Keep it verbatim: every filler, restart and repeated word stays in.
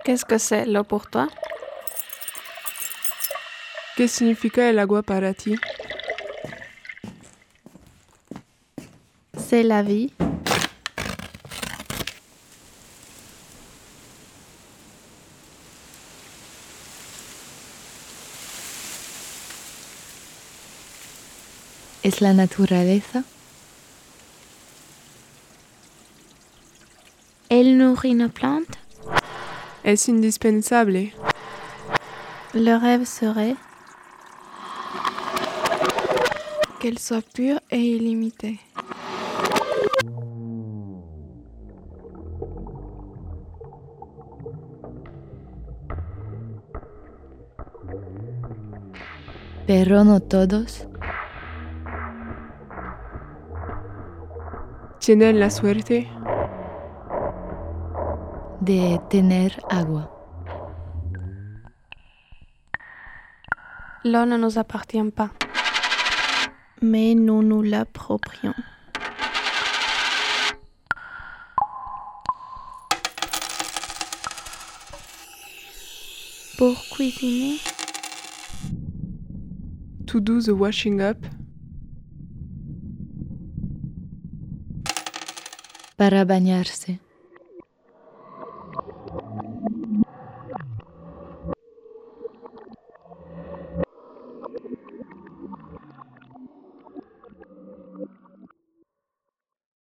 Qu'est-ce que c'est l'eau pour toi? ¿Qué significa el agua para ti? C'est la vie. Es la naturaleza. Elle nourrit nos plantes. Es indispensable. Le rêve serait qu'elle soit pure et illimitée. Pero no todos. Tienen la suerte De tener agua. L'eau ne nous appartient pas, mais nous nous l'approprions. Pour cuisiner, to do the washing up. Para bañarse.